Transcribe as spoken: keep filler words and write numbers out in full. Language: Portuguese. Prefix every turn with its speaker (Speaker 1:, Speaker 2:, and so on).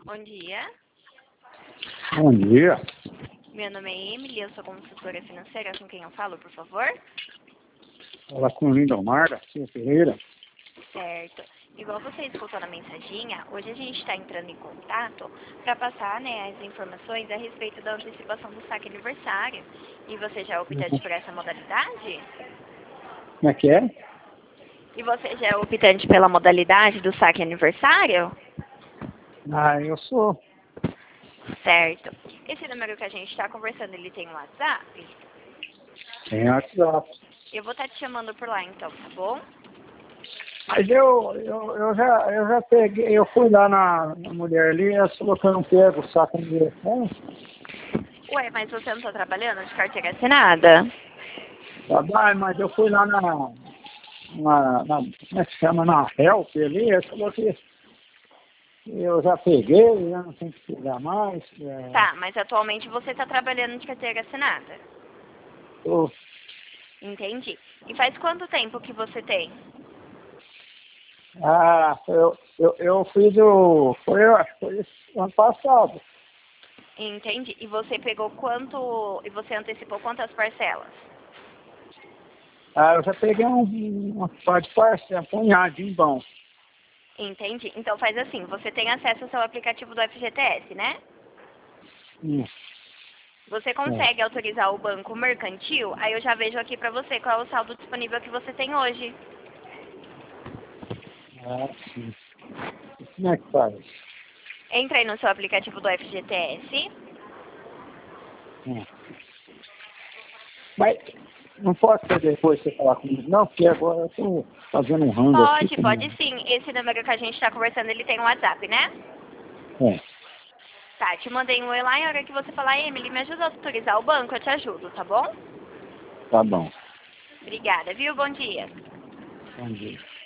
Speaker 1: Bom dia.
Speaker 2: Bom dia.
Speaker 1: Meu nome é Emily, eu sou consultora financeira. Com quem eu falo, por favor?
Speaker 2: Fala com o Lindomar da Silva Ferreira.
Speaker 1: Certo. Igual você escutou na mensaginha, hoje a gente está entrando em contato para passar, né, as informações a respeito da antecipação do saque aniversário. E você já é optante por essa modalidade?
Speaker 2: Como é que é?
Speaker 1: E você já é optante pela modalidade do saque aniversário?
Speaker 2: Ah, eu sou.
Speaker 1: Certo. Esse número que a gente está conversando, ele tem um WhatsApp?
Speaker 2: Tem WhatsApp.
Speaker 1: Eu vou estar te chamando por lá então, tá bom?
Speaker 2: Mas eu, eu, eu, já, eu já peguei, eu fui lá na, na mulher ali, ela falou que eu não pego o saco de
Speaker 1: Ué, mas você não está trabalhando de carteira assinada?
Speaker 2: trabalho, mas eu fui lá na, na, na, como é que chama, na Help ali, ela falou que eu já peguei, já não tenho que pegar mais. É,
Speaker 1: Tá, mas atualmente você está trabalhando de carteira assinada.
Speaker 2: tô,
Speaker 1: Entendi. E faz quanto tempo que você tem?
Speaker 2: ah, eu, eu, eu fiz o, foi, eu acho que foi esse ano passado.
Speaker 1: Entendi. E você pegou quanto... E você antecipou quantas parcelas?
Speaker 2: Ah, eu já peguei um, uma par de parcela, um punhadinho bom.
Speaker 1: Entendi. Então faz assim, você tem acesso ao seu aplicativo do F G T S, né?
Speaker 2: Hum,
Speaker 1: Você
Speaker 2: é.
Speaker 1: consegue autorizar o banco mercantil? Aí eu já vejo aqui pra você qual é o saldo disponível que você tem hoje.
Speaker 2: Ah, sim. E como é que faz?
Speaker 1: Entra aí no seu aplicativo do F G T S.
Speaker 2: Hum. Mas não pode ser depois você falar comigo, não, porque agora eu estou fazendo um rango aqui
Speaker 1: Pode,
Speaker 2: com
Speaker 1: pode sim. Esse número que a gente está conversando, ele tem um WhatsApp, né?
Speaker 2: é,
Speaker 1: Tá, te mandei um oi lá e a hora que você falar, Emily, me ajuda a autorizar o banco, eu te ajudo, tá bom?
Speaker 2: tá bom.
Speaker 1: Obrigada, viu? Bom dia.
Speaker 2: Bom dia.